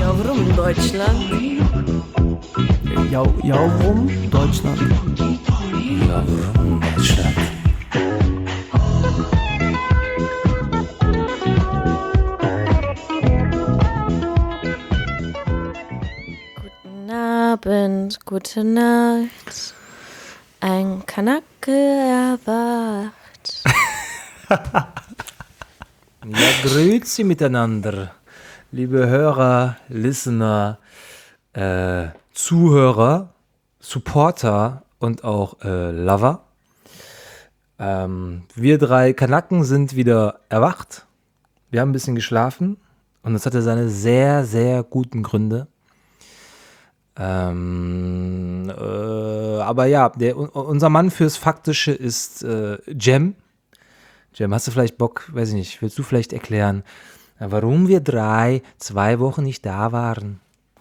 Ja, warum Deutschland? Ja, warum Deutschland? Ja, warum Deutschland? Guten Abend, gute Nacht. Ein Kanake erwacht. Ja, grüezi miteinander, liebe Hörer, Listener, Zuhörer, Supporter und auch Lover. Wir drei Kanaken sind wieder erwacht. Wir haben ein bisschen geschlafen und das hatte seine sehr, sehr guten Gründe. Aber ja, unser Mann fürs Faktische ist Jem. Jem, hast du vielleicht Bock, weiß ich nicht, willst du vielleicht erklären, warum wir 2 Wochen nicht da waren?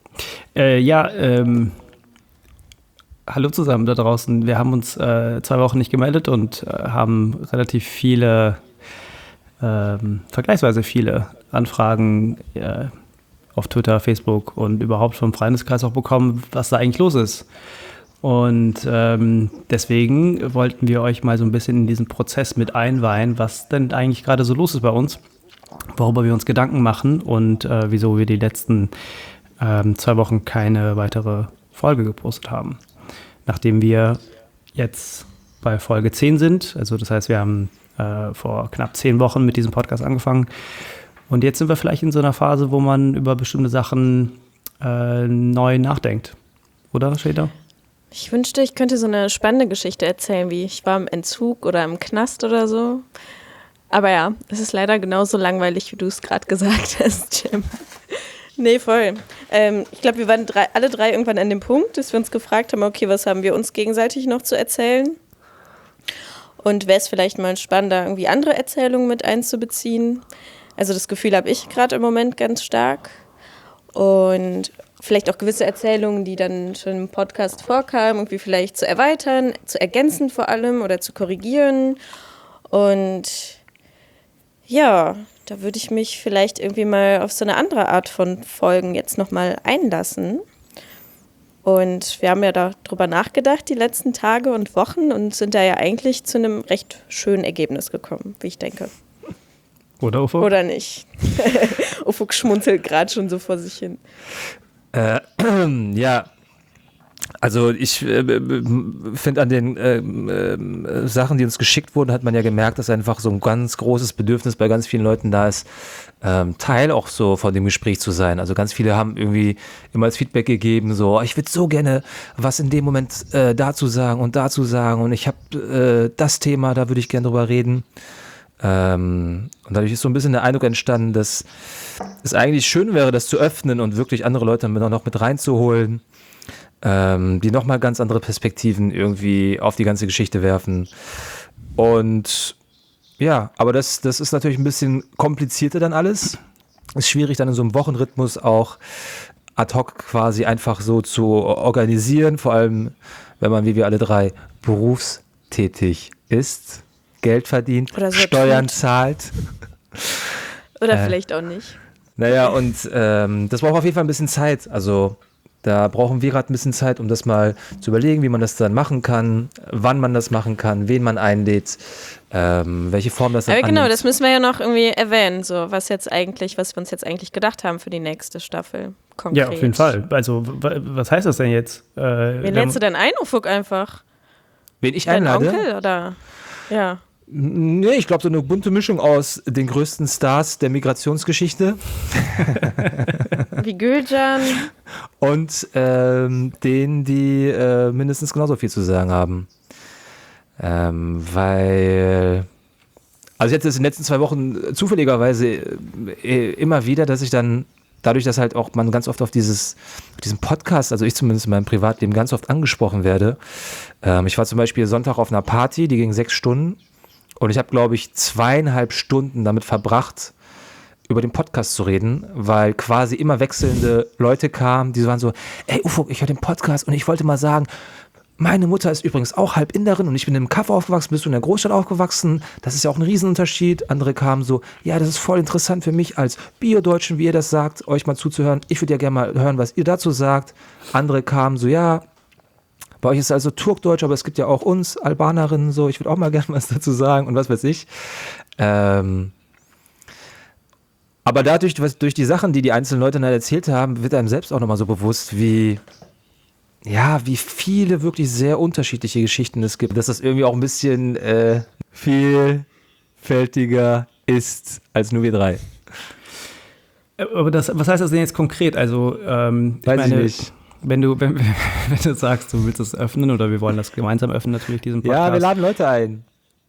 Hallo zusammen da draußen. Wir haben uns 2 Wochen nicht gemeldet und haben relativ viele, vergleichsweise viele Anfragen auf Twitter, Facebook und überhaupt vom Freundeskreis auch bekommen, was da eigentlich los ist. Und deswegen wollten wir euch mal so ein bisschen in diesen Prozess mit einweihen, was denn eigentlich gerade so los ist bei uns, worüber wir uns Gedanken machen und wieso wir die letzten 2 Wochen keine weitere Folge gepostet haben. Nachdem wir jetzt bei Folge 10 sind, also das heißt, wir haben vor knapp 10 Wochen mit diesem Podcast angefangen und jetzt sind wir vielleicht in so einer Phase, wo man über bestimmte Sachen neu nachdenkt. Oder, Shada? Ich wünschte, ich könnte so eine spannende Geschichte erzählen, wie ich war im Entzug oder im Knast oder so. Aber ja, es ist leider genauso langweilig, wie du es gerade gesagt hast, Jim. Nee, voll. Ich glaube, wir waren alle drei irgendwann an dem Punkt, dass wir uns gefragt haben, okay, was haben wir uns gegenseitig noch zu erzählen? Und wäre es vielleicht mal spannender, irgendwie andere Erzählungen mit einzubeziehen? Also das Gefühl habe ich gerade im Moment ganz stark. Und vielleicht auch gewisse Erzählungen, die dann schon im Podcast vorkamen, irgendwie vielleicht zu erweitern, zu ergänzen vor allem oder zu korrigieren. Und ja, da würde ich mich vielleicht irgendwie mal auf so eine andere Art von Folgen jetzt nochmal einlassen. Und wir haben ja darüber nachgedacht die letzten Tage und Wochen und sind da ja eigentlich zu einem recht schönen Ergebnis gekommen, wie ich denke. Oder, Ufuk? Oder nicht? Ufuk schmunzelt gerade schon so vor sich hin. Ja, also ich finde an den Sachen, die uns geschickt wurden, hat man ja gemerkt, dass einfach so ein ganz großes Bedürfnis bei ganz vielen Leuten da ist, Teil auch so von dem Gespräch zu sein. Also ganz viele haben irgendwie immer als Feedback gegeben, so, ich würde so gerne was in dem Moment dazu sagen und ich habe das Thema, da würde ich gerne drüber reden. Und dadurch ist so ein bisschen der Eindruck entstanden, dass es eigentlich schön wäre, das zu öffnen und wirklich andere Leute noch mit reinzuholen, die nochmal ganz andere Perspektiven irgendwie auf die ganze Geschichte werfen. Und ja, aber das ist natürlich ein bisschen komplizierter dann alles. Ist schwierig dann in so einem Wochenrhythmus auch ad hoc quasi einfach so zu organisieren, vor allem wenn man wie wir alle drei berufstätig ist. Geld verdient, oder so Steuern zahlt. Oder vielleicht auch nicht. Naja, und das braucht auf jeden Fall ein bisschen Zeit. Also da brauchen wir gerade ein bisschen Zeit, um das mal zu überlegen, wie man das dann machen kann, wann man das machen kann, wen man einlädt, welche Form das dann Aber genau, annimmt. das müssen wir ja noch irgendwie erwähnen, so was wir uns jetzt eigentlich gedacht haben für die nächste Staffel. Konkret. Ja, auf jeden Fall. Also, was heißt das denn jetzt? Wen lädst du denn ein, Ufuk, einfach? Wen ich Dein einlade? Onkel, oder? Ja. Nee, ich glaube, so eine bunte Mischung aus den größten Stars der Migrationsgeschichte. Wie Gülcan. Und denen, die mindestens genauso viel zu sagen haben. Weil, also ich hatte es in den letzten 2 Wochen zufälligerweise immer wieder, dass ich dann, dadurch, dass halt auch man ganz oft auf diesem Podcast, also ich zumindest in meinem Privatleben ganz oft angesprochen werde. Ich war zum Beispiel Sonntag auf einer Party, die ging 6 Stunden. Und ich habe, glaube ich, 2,5 Stunden damit verbracht, über den Podcast zu reden, weil quasi immer wechselnde Leute kamen, die so waren so, ey Ufuk, ich höre den Podcast und ich wollte mal sagen, meine Mutter ist übrigens auch halb Inderin und ich bin im Kaff aufgewachsen, bist du in der Großstadt aufgewachsen, das ist ja auch ein Riesenunterschied. Andere kamen so, ja, das ist voll interessant für mich als Bio-Deutschen, wie ihr das sagt, euch mal zuzuhören. Ich würde ja gerne mal hören, was ihr dazu sagt. Andere kamen so, ja, bei euch ist es also Turkdeutsch, aber es gibt ja auch uns, Albanerinnen, so, ich würde auch mal gerne was dazu sagen und was weiß ich. Aber dadurch, durch die Sachen, die einzelnen Leute dann erzählt haben, wird einem selbst auch nochmal so bewusst, wie viele wirklich sehr unterschiedliche Geschichten es gibt. Dass das irgendwie auch ein bisschen vielfältiger ist als nur wir drei. Aber was heißt das denn jetzt konkret? Also, Weiß ich nicht. Wenn du sagst, du willst es öffnen oder wir wollen das gemeinsam öffnen, natürlich diesen Podcast. Ja, wir laden Leute ein.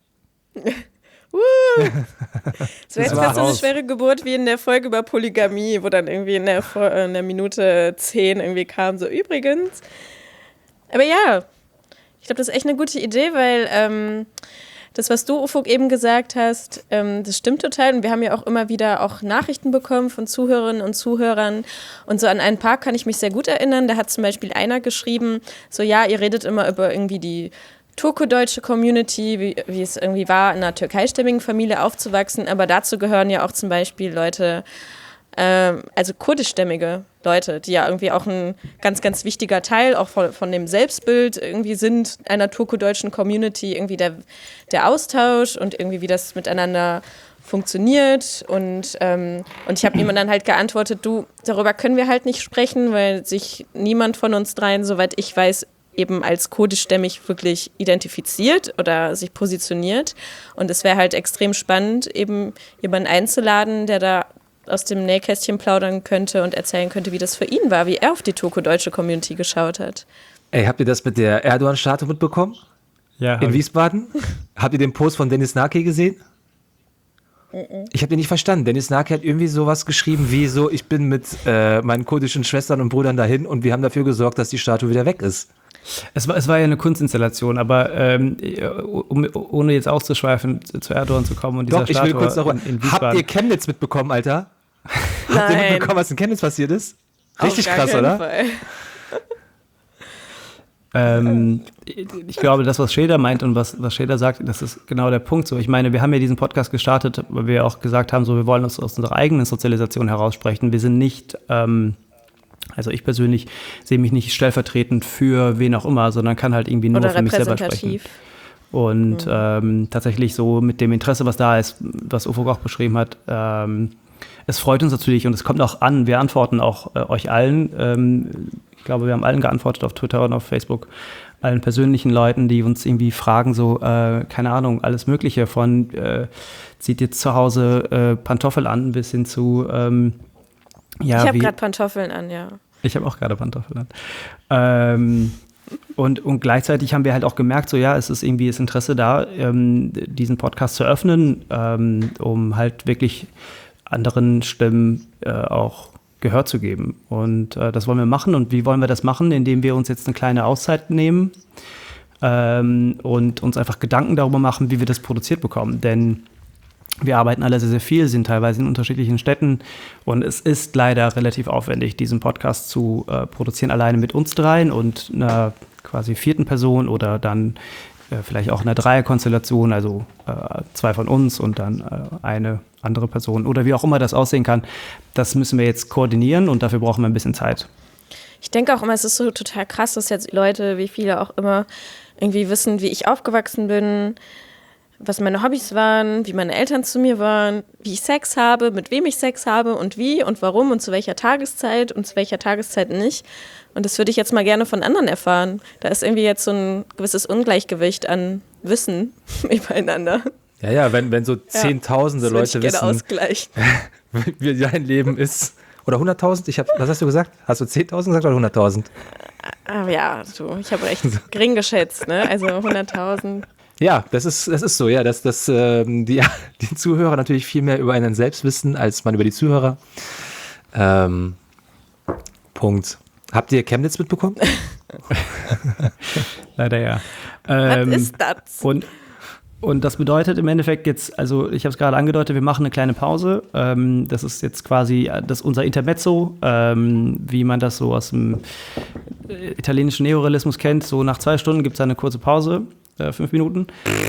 Es wäre jetzt fast so eine schwere Geburt wie in der Folge über Polygamie, wo dann irgendwie in der Minute 10 irgendwie kam, so übrigens. Aber ja, ich glaube, das ist echt eine gute Idee, weil das, was du, Ufuk, eben gesagt hast, das stimmt total. Und wir haben ja auch immer wieder auch Nachrichten bekommen von Zuhörerinnen und Zuhörern. Und so an ein paar kann ich mich sehr gut erinnern. Da hat zum Beispiel einer geschrieben, so ja, ihr redet immer über irgendwie die turkodeutsche Community, wie es irgendwie war, in einer türkeistämmigen Familie aufzuwachsen. Aber dazu gehören ja auch zum Beispiel Leute, also kurdischstämmige Leute, die ja irgendwie auch ein ganz, ganz wichtiger Teil auch von dem Selbstbild irgendwie sind, einer turkodeutschen Community, irgendwie der Austausch und irgendwie wie das miteinander funktioniert. Und ich habe ihm dann halt geantwortet, du, darüber können wir halt nicht sprechen, weil sich niemand von uns dreien, soweit ich weiß, eben als kurdischstämmig wirklich identifiziert oder sich positioniert. Und es wäre halt extrem spannend, eben jemanden einzuladen, der da aus dem Nähkästchen plaudern könnte und erzählen könnte, wie das für ihn war, wie er auf die turkodeutsche Community geschaut hat. Ey, habt ihr das mit der Erdogan-Statue mitbekommen? Ja. In Wiesbaden? Habt ihr den Post von Dennis Naki gesehen? Ich habe den nicht verstanden. Dennis Naki hat irgendwie sowas geschrieben wie so, ich bin mit meinen kurdischen Schwestern und Brüdern dahin und wir haben dafür gesorgt, dass die Statue wieder weg ist. Es war ja eine Kunstinstallation, aber ohne jetzt auszuschweifen, zu Erdogan zu kommen und dieser Statue ich will kurz darüber. in Wiesbaden. Habt ihr Chemnitz mitbekommen, Alter? Nein. Habt ihr mitbekommen, was in Chemnitz passiert ist? Richtig Auf gar krass, keinen oder? Fall. Ich glaube, das, was Scheder meint und was Scheder sagt, das ist genau der Punkt. So, ich meine, wir haben ja diesen Podcast gestartet, weil wir auch gesagt haben, so, wir wollen uns aus unserer eigenen Sozialisation heraussprechen. Wir sind nicht, also ich persönlich sehe mich nicht stellvertretend für wen auch immer, sondern kann halt irgendwie nur Oder für mich selber sprechen. Und tatsächlich so mit dem Interesse, was da ist, was Ufuk auch beschrieben hat, es freut uns natürlich und es kommt auch an. Wir antworten auch euch allen. Ich glaube, wir haben allen geantwortet auf Twitter und auf Facebook, allen persönlichen Leuten, die uns irgendwie fragen, so, keine Ahnung, alles Mögliche von zieht jetzt zu Hause Pantoffel an bis hin zu ich habe gerade Pantoffeln an, ja. Ich habe auch gerade Pantoffeln an. Und gleichzeitig haben wir halt auch gemerkt, so ja, es ist irgendwie das Interesse da, diesen Podcast zu öffnen, um halt wirklich anderen Stimmen auch Gehör zu geben. Und das wollen wir machen. Und wie wollen wir das machen? Indem wir uns jetzt eine kleine Auszeit nehmen und uns einfach Gedanken darüber machen, wie wir das produziert bekommen. Denn wir arbeiten alle sehr, sehr viel, sind teilweise in unterschiedlichen Städten. Und es ist leider relativ aufwendig, diesen Podcast zu produzieren, alleine mit uns dreien und einer quasi vierten Person oder dann vielleicht auch einer Dreierkonstellation, also 2 von uns und dann eine andere Person oder wie auch immer das aussehen kann. Das müssen wir jetzt koordinieren und dafür brauchen wir ein bisschen Zeit. Ich denke auch immer, es ist so total krass, dass jetzt Leute, wie viele auch immer, irgendwie wissen, wie ich aufgewachsen bin, was meine Hobbys waren, wie meine Eltern zu mir waren, wie ich Sex habe, mit wem ich Sex habe und wie und warum und zu welcher Tageszeit und zu welcher Tageszeit nicht. Und das würde ich jetzt mal gerne von anderen erfahren. Da ist irgendwie jetzt so ein gewisses Ungleichgewicht an Wissen übereinander. Ja, wenn so Zehntausende Leute wissen, ausgleichen. wie dein Leben ist. Oder 100.000? Was hast du gesagt? Hast du 10.000 gesagt oder 100.000? Aber ja, ich habe recht gering geschätzt, ne? Also 100.000. Ja, das ist so, ja, dass die Zuhörer natürlich viel mehr über einen selbst wissen, als man über die Zuhörer. Punkt. Habt ihr Chemnitz mitbekommen? Leider ja. Was ist das? Und das bedeutet im Endeffekt jetzt, also ich habe es gerade angedeutet, wir machen eine kleine Pause. Das ist jetzt quasi unser Intermezzo, wie man das so aus dem italienischen Neorealismus kennt, so nach 2 Stunden gibt es eine kurze Pause, 5 Minuten.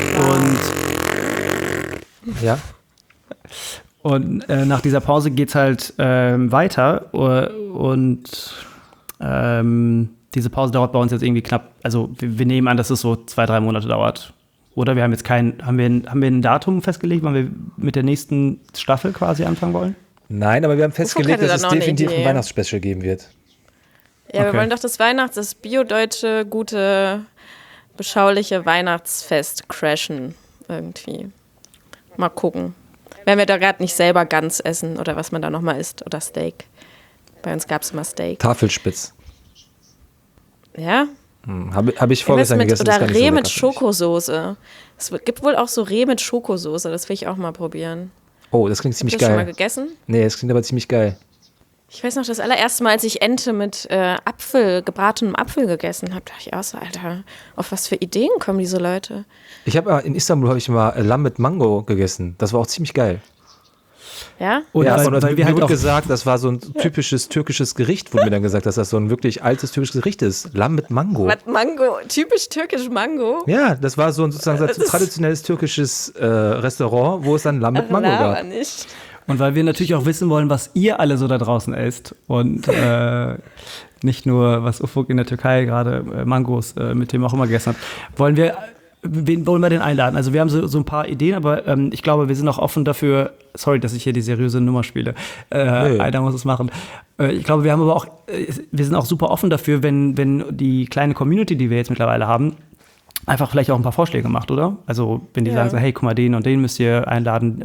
Ja. Und nach dieser Pause geht es halt weiter und diese Pause dauert bei uns jetzt irgendwie knapp, also wir nehmen an, dass es so 2-3 Monate dauert. Oder wir haben jetzt haben wir ein Datum festgelegt, wann wir mit der nächsten Staffel quasi anfangen wollen? Nein, aber wir haben festgelegt, dass es definitiv ein Weihnachtsspecial geben wird. Ja, wir wollen doch das bio-deutsche, gute, beschauliche Weihnachtsfest crashen irgendwie. Mal gucken. Wenn wir da gerade nicht selber Gans essen oder was man da nochmal isst oder Steak. Bei uns gab es immer Steak. Tafelspitz. Ja? Hab ich vorgestern gegessen. Oder Reh mit Schokosoße. Es gibt wohl auch so Reh mit Schokosoße. Das will ich auch mal probieren. Oh, das klingt ziemlich geil. Hast du schon mal gegessen? Nee, das klingt aber ziemlich geil. Ich weiß noch, das allererste Mal, als ich Ente mit gebratenem Apfel gegessen habe, dachte ich auch so, Alter, auf was für Ideen kommen diese Leute? In Istanbul habe ich mal Lamm mit Mango gegessen. Das war auch ziemlich geil. Ja? Und mir wurde gesagt, das war so ein typisches türkisches Gericht, wurde mir dann gesagt, dass das so ein wirklich altes türkisches Gericht ist. Lamm mit Mango. Was Mango? Typisch türkisch Mango? Ja, das war so ein sozusagen traditionelles türkisches Restaurant, wo es dann Lamm mit Mango gab. Nicht. Und weil wir natürlich auch wissen wollen, was ihr alle so da draußen esst und nicht nur, was Ufuk in der Türkei gerade Mangos mit dem auch immer gegessen hat, wen wollen wir denn einladen? Also wir haben so ein paar Ideen, aber ich glaube, wir sind auch offen dafür, sorry, dass ich hier die seriöse Nummer spiele, einer muss es machen. Ich glaube, wir sind auch super offen dafür, wenn die kleine Community, die wir jetzt mittlerweile haben, einfach vielleicht auch ein paar Vorschläge macht, oder? Also wenn die sagen so, hey, guck mal, den und den müsst ihr einladen,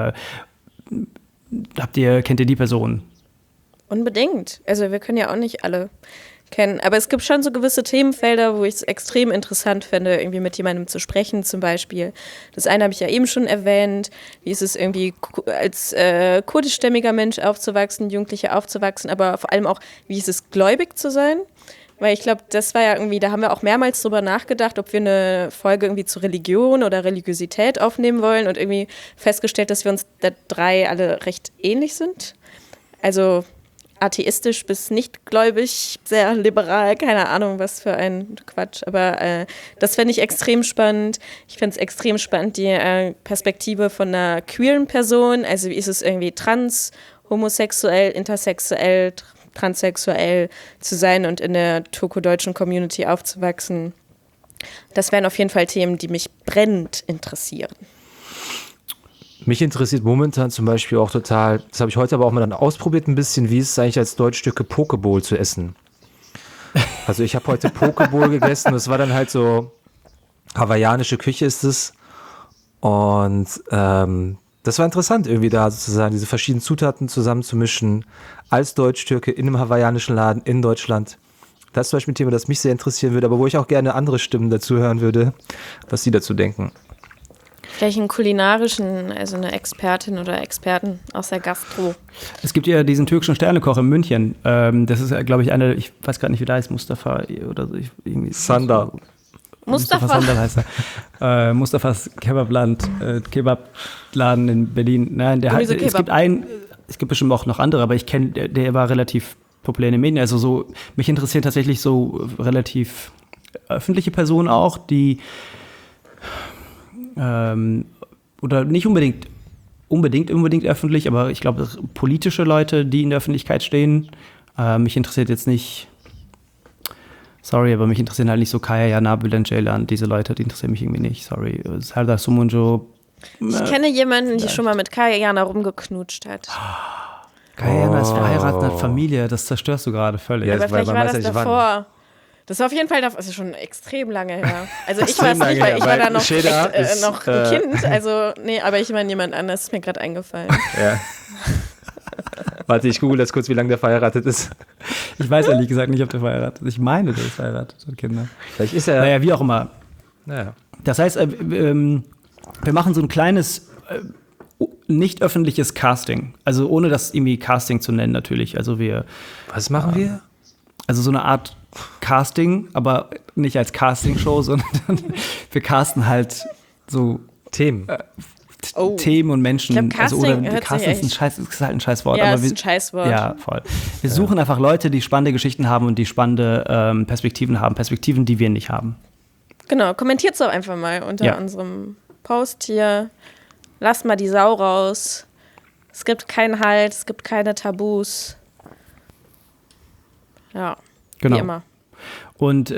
kennt ihr die Person? Unbedingt. Also wir können ja auch nicht alle kennen. Aber es gibt schon so gewisse Themenfelder, wo ich es extrem interessant finde, irgendwie mit jemandem zu sprechen zum Beispiel. Das eine habe ich ja eben schon erwähnt. Wie ist es irgendwie als kurdischstämmiger Mensch aufzuwachsen, Jugendlicher aufzuwachsen, aber vor allem auch, wie ist es gläubig zu sein? Weil ich glaube, das war ja irgendwie, da haben wir auch mehrmals drüber nachgedacht, ob wir eine Folge irgendwie zu Religion oder Religiosität aufnehmen wollen und irgendwie festgestellt, dass wir uns da 3 alle recht ähnlich sind. Also atheistisch bis nicht gläubig, sehr liberal, keine Ahnung, was für ein Quatsch. Aber das fände ich extrem spannend. Ich finde es extrem spannend, die Perspektive von einer queeren Person. Also wie ist es irgendwie trans, homosexuell, intersexuell, transsexuell zu sein und in der turko-deutschen Community aufzuwachsen. Das wären auf jeden Fall Themen, die mich brennend interessieren. Mich interessiert momentan zum Beispiel auch total, das habe ich heute aber auch mal dann ausprobiert ein bisschen, wie ist es eigentlich als Deutschstücke Pokeball zu essen. Also ich habe heute Pokeball gegessen, das war dann halt so hawaiianische Küche ist es und das war interessant irgendwie da sozusagen diese verschiedenen Zutaten zusammenzumischen als Deutsch-Türke in einem hawaiianischen Laden in Deutschland. Das ist zum Beispiel ein Thema, das mich sehr interessieren würde, aber wo ich auch gerne andere Stimmen dazu hören würde, was sie dazu denken. Vielleicht einen kulinarischen, also eine Expertin oder Experten aus der Gastro. Es gibt ja diesen türkischen Sternekoch in München. Das ist, glaube ich, ich weiß gerade nicht, wie der heißt, Mustafa oder so. Sandal. Mustafa Sandal heißt er. Mustafas Kebabladen in Berlin. Nein, es gibt bestimmt auch noch andere, aber ich kenne, der war relativ populär in den Medien. Also so, mich interessieren tatsächlich so relativ öffentliche Personen auch, die oder nicht unbedingt öffentlich, aber ich glaube politische Leute, die in der Öffentlichkeit stehen. Mich interessiert jetzt nicht, sorry, aber mich interessieren halt nicht so Kaya Jana, Bülent Ceylan, diese Leute, die interessieren mich irgendwie nicht, sorry. Serdar Somuncu. Ich kenne jemanden, die schon mal mit Kaya Jana rumgeknutscht hat. Kaya Jana ist verheiratet, hat Familie, das zerstörst du gerade völlig. Ja, aber vielleicht war das davor. Das war auf jeden Fall, das ist schon extrem lange her. Also ich war es nicht, weil ich war da noch ein Kind. Also, nee, aber ich meine jemand anders, ist mir gerade eingefallen. Ja. Warte, ich google das kurz, wie lange der verheiratet ist. Ich weiß ehrlich gesagt nicht, ob der verheiratet ist. Ich meine, der ist verheiratet und Kinder. Vielleicht ist er. Naja, wie auch immer. Naja. Das heißt, wir machen so ein kleines, nicht öffentliches Casting. Also ohne das irgendwie Casting zu nennen natürlich. Also Was machen wir? Also so eine Art Casting, aber nicht als Castingshow, sondern wir casten halt so Themen. Themen und Menschen. Ich glaub, Casting hört sich Casting ist halt ein Scheißwort. Ja, aber ist ein Scheißwort. Ja, voll. Wir suchen einfach Leute, die spannende Geschichten haben und die spannende Perspektiven haben. Perspektiven, die wir nicht haben. Genau, kommentiert es doch einfach mal unter unserem Post hier. Lasst mal die Sau raus. Es gibt keinen Halt, es gibt keine Tabus. Ja, genau. Wie immer. Und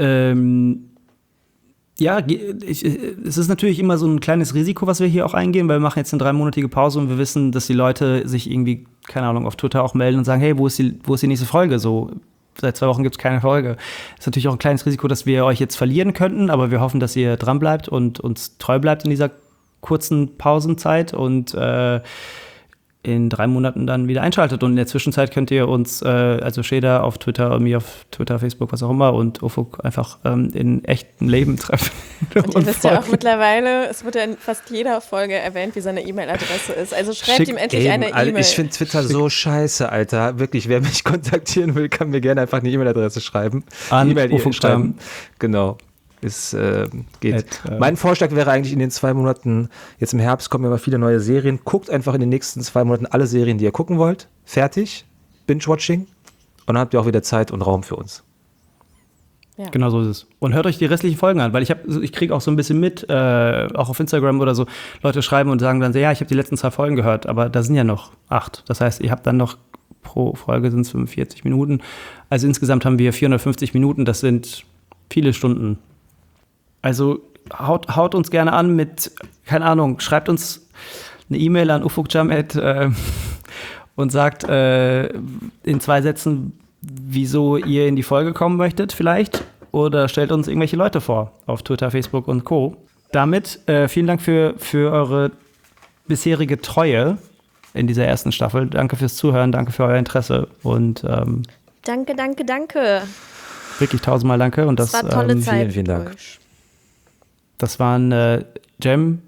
es ist natürlich immer so ein kleines Risiko, was wir hier auch eingehen, weil wir machen jetzt eine 3-monatige Pause und wir wissen, dass die Leute sich irgendwie, keine Ahnung, auf Twitter auch melden und sagen, hey, wo ist die nächste Folge? So, seit 2 Wochen gibt es keine Folge. Ist natürlich auch ein kleines Risiko, dass wir euch jetzt verlieren könnten, aber wir hoffen, dass ihr dran bleibt und uns treu bleibt in dieser kurzen Pausenzeit und in 3 Monaten dann wieder einschaltet. Und in der Zwischenzeit könnt ihr uns, also Sheda auf Twitter, mir auf Twitter, Facebook, was auch immer und Ufuk einfach in echtem Leben treffen. Und ihr wisst ja auch mittlerweile, es wird ja in fast jeder Folge erwähnt, wie seine E-Mail-Adresse ist. Also schreibt ihm endlich eine E-Mail. Ich finde Twitter so scheiße, Alter. Wirklich, wer mich kontaktieren will, kann mir gerne einfach eine E-Mail-Adresse schreiben. An Ufuk schreiben. Genau. Es geht. Mein Vorschlag wäre eigentlich in den 2 Monaten, jetzt im Herbst kommen immer viele neue Serien. Guckt einfach in den nächsten 2 Monaten alle Serien, die ihr gucken wollt. Fertig. Binge-Watching. Und dann habt ihr auch wieder Zeit und Raum für uns. Ja. Genau so ist es. Und hört euch die restlichen Folgen an, weil ich kriege auch so ein bisschen mit, auch auf Instagram oder so, Leute schreiben und sagen dann so, ja, ich habe die letzten 2 Folgen gehört, aber da sind ja noch 8. Das heißt, ihr habt dann noch pro Folge sind es 45 Minuten. Also insgesamt haben wir 450 Minuten, das sind viele Stunden. Also haut uns gerne an mit, keine Ahnung, schreibt uns eine E-Mail an ufukjam@ und sagt in 2 Sätzen, wieso ihr in die Folge kommen möchtet vielleicht. Oder stellt uns irgendwelche Leute vor auf Twitter, Facebook und Co. Damit vielen Dank für eure bisherige Treue in dieser ersten Staffel. Danke fürs Zuhören, danke für euer Interesse. Und danke. Wirklich 1000-mal danke. Und das war tolle Zeit. Vielen Dank. Das waren Jem,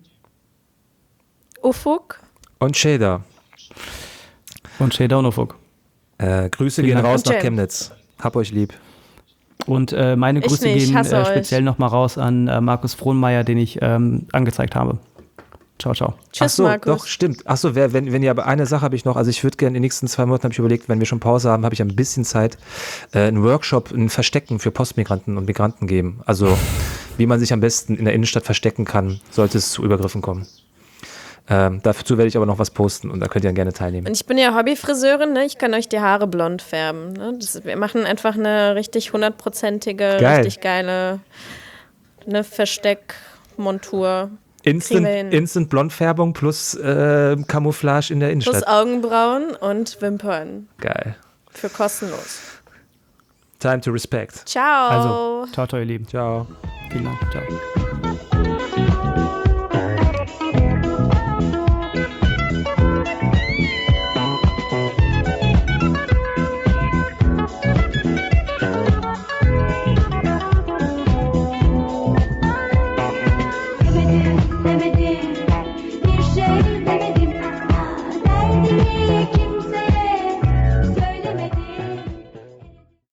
Ufuk und Sheda. Und Ufuk. Grüße gehen raus nach Chemnitz. Hab euch lieb. Und meine Grüße gehen speziell nochmal raus an Markus Frohnmeier, den ich angezeigt habe. Ciao, ciao. Tschüss, Markus. Doch, stimmt. Achso, wenn ihr aber eine Sache habe ich noch, also ich würde gerne in den nächsten 2 Monaten, habe ich überlegt, wenn wir schon Pause haben, habe ich ein bisschen Zeit, einen Workshop, ein Verstecken für Postmigranten und Migranten geben. Also wie man sich am besten in der Innenstadt verstecken kann, sollte es zu Übergriffen kommen. Dazu werde ich aber noch was posten und da könnt ihr dann gerne teilnehmen. Und ich bin ja Hobbyfriseurin, ne? Ich kann euch die Haare blond färben. Ne? Wir machen einfach eine richtig 100%ige, richtig geile Versteckmontur. Instant Blondfärbung plus Camouflage in der Innenstadt. Plus Augenbrauen und Wimpern. Geil. Für kostenlos. Time to respect. Ciao. Also, ciao, ihr Lieben. Ciao. Vielen Dank. Ciao. Never did.